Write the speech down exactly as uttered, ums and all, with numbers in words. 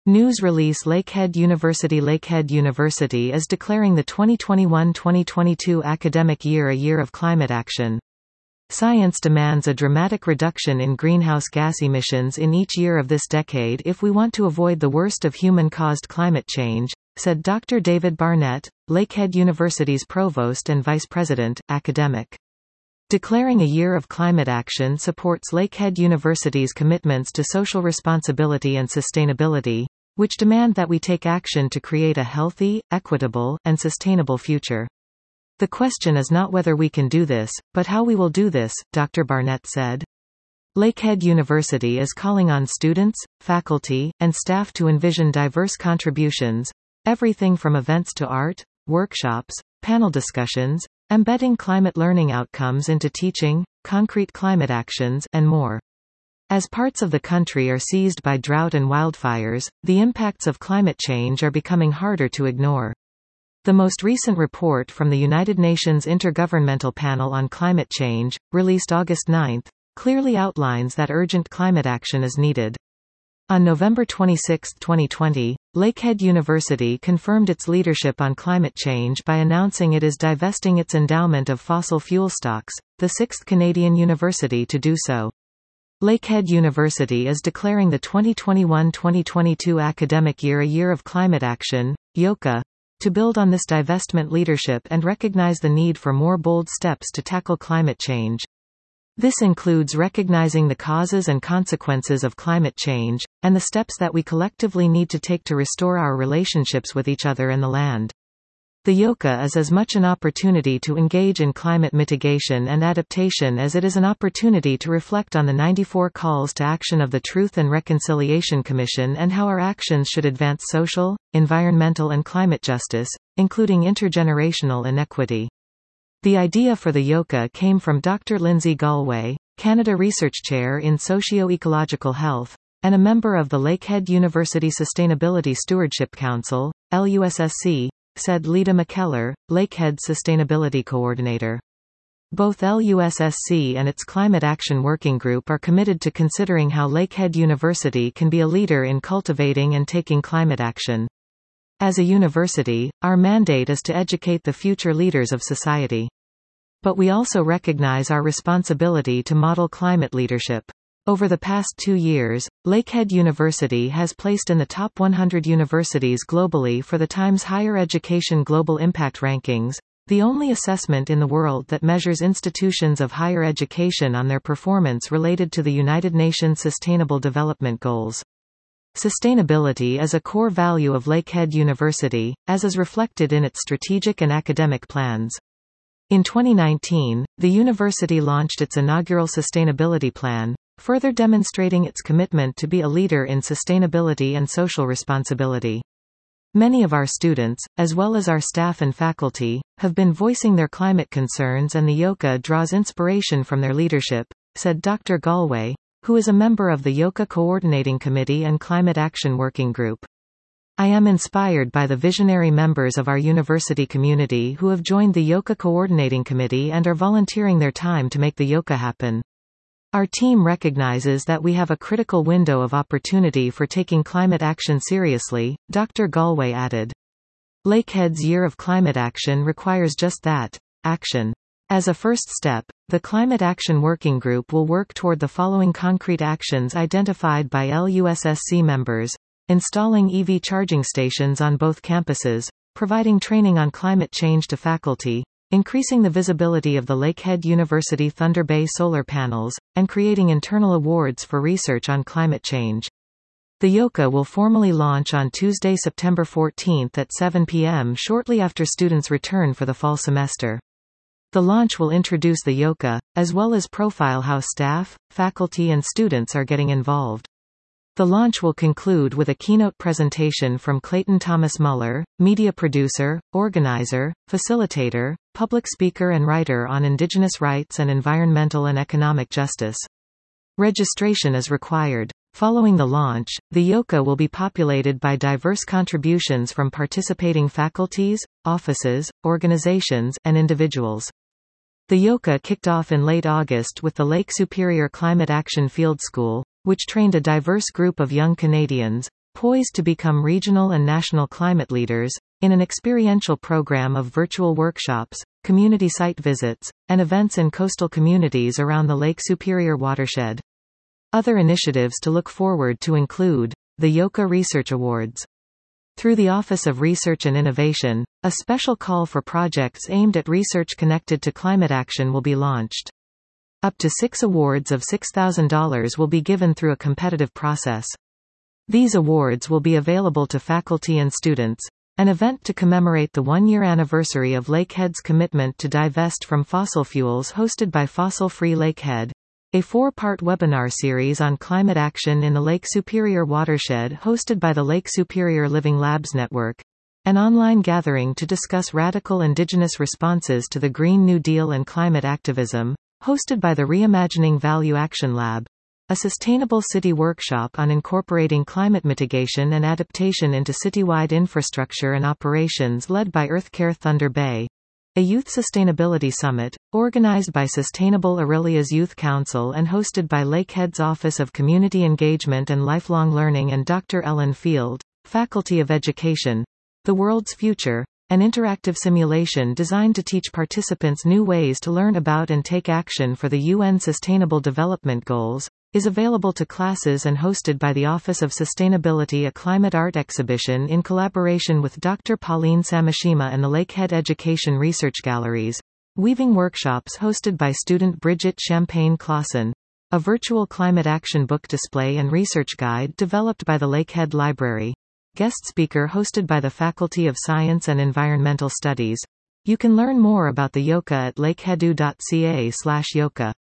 News release Lakehead University Lakehead University is declaring the twenty twenty-one twenty twenty-two academic year a year of climate action. Science demands a dramatic reduction in greenhouse gas emissions in each year of this decade if we want to avoid the worst of human-caused climate change, said Doctor David Barnett, Lakehead University's Provost and Vice President, Academic. Declaring a year of climate action supports Lakehead University's commitments to social responsibility and sustainability, which demand that we take action to create a healthy, equitable, and sustainable future. The question is not whether we can do this, but how we will do this, Doctor Barnett said. Lakehead University is calling on students, faculty, and staff to envision diverse contributions, everything from events to art, workshops, panel discussions, embedding climate learning outcomes into teaching, concrete climate actions, and more. As parts of the country are seized by drought and wildfires, the impacts of climate change are becoming harder to ignore. The most recent report from the United Nations Intergovernmental Panel on Climate Change, released August ninth, clearly outlines that urgent climate action is needed. On November twenty-sixth twenty twenty, Lakehead University confirmed its leadership on climate change by announcing it is divesting its endowment of fossil fuel stocks, the sixth Canadian university to do so. Lakehead University is declaring the twenty twenty-one twenty twenty-two academic year a year of climate action, YOCA, to build on this divestment leadership and recognize the need for more bold steps to tackle climate change. This includes recognizing the causes and consequences of climate change, and the steps that we collectively need to take to restore our relationships with each other and the land. The YOCA is as much an opportunity to engage in climate mitigation and adaptation as it is an opportunity to reflect on the ninety-four calls to action of the Truth and Reconciliation Commission and how our actions should advance social, environmental and climate justice, including intergenerational inequity. The idea for the YOCA came from Doctor Lindsay Galway, Canada Research Chair in Socio-Ecological Health, and a member of the Lakehead University Sustainability Stewardship Council, L U S S C, said Leda McKellar, Lakehead Sustainability Coordinator. Both L U S S C and its Climate Action Working Group are committed to considering how Lakehead University can be a leader in cultivating and taking climate action. As a university, our mandate is to educate the future leaders of society. But we also recognize our responsibility to model climate leadership. Over the past two years, Lakehead University has placed in the top one hundred universities globally for the Times Higher Education Global Impact Rankings, the only assessment in the world that measures institutions of higher education on their performance related to the United Nations Sustainable Development Goals. Sustainability is a core value of Lakehead University, as is reflected in its strategic and academic plans. In twenty nineteen, the university launched its inaugural sustainability plan, further demonstrating its commitment to be a leader in sustainability and social responsibility. Many of our students, as well as our staff and faculty, have been voicing their climate concerns, and the YOCA draws inspiration from their leadership, said Doctor Galway, who is a member of the YOCA Coordinating Committee and Climate Action Working Group. I am inspired by the visionary members of our university community who have joined the YOCA Coordinating Committee and are volunteering their time to make the YOCA happen. Our team recognizes that we have a critical window of opportunity for taking climate action seriously, Doctor Galway added. Lakehead's Year of Climate Action requires just that, action. As a first step, the Climate Action Working Group will work toward the following concrete actions identified by L U S S C members: installing E V charging stations on both campuses, providing training on climate change to faculty, increasing the visibility of the Lakehead University Thunder Bay solar panels, and creating internal awards for research on climate change. The YOCA will formally launch on Tuesday, September fourteenth at seven p m shortly after students return for the fall semester. The launch will introduce the YOCA, as well as profile how staff, faculty and students are getting involved. The launch will conclude with a keynote presentation from Clayton Thomas Muller, media producer, organizer, facilitator, public speaker and writer on Indigenous rights and environmental and economic justice. Registration is required. Following the launch, the YOCA will be populated by diverse contributions from participating faculties, offices, organizations, and individuals. The YOCA kicked off in late August with the Lake Superior Climate Action Field School, which trained a diverse group of young Canadians, poised to become regional and national climate leaders, in an experiential program of virtual workshops, community site visits, and events in coastal communities around the Lake Superior watershed. Other initiatives to look forward to include the Yoka Research Awards. Through the Office of Research and Innovation, a special call for projects aimed at research connected to climate action will be launched. Up to six awards of six thousand dollars will be given through a competitive process. These awards will be available to faculty and students. An event to commemorate the one-year anniversary of Lakehead's commitment to divest from fossil fuels hosted by Fossil Free Lakehead. A four-part webinar series on climate action in the Lake Superior watershed hosted by the Lake Superior Living Labs Network. An online gathering to discuss radical indigenous responses to the Green New Deal and climate activism, hosted by the Reimagining Value Action Lab. A sustainable city workshop on incorporating climate mitigation and adaptation into citywide infrastructure and operations led by EarthCare Thunder Bay. A Youth Sustainability Summit, organized by Sustainable Aurelia's Youth Council and hosted by Lakehead's Office of Community Engagement and Lifelong Learning and Doctor Ellen Field, Faculty of Education. The World's Future, an interactive simulation designed to teach participants new ways to learn about and take action for the U N Sustainable Development Goals, is available to classes and hosted by the Office of Sustainability. A climate art exhibition in collaboration with Doctor Pauline Samashima and the Lakehead Education Research Galleries. Weaving workshops hosted by student Bridget Champagne-Clausen. A virtual climate action book display and research guide developed by the Lakehead Library. Guest speaker hosted by the Faculty of Science and Environmental Studies. You can learn more about the Yoka at lakeheadu dot c a slash yoka.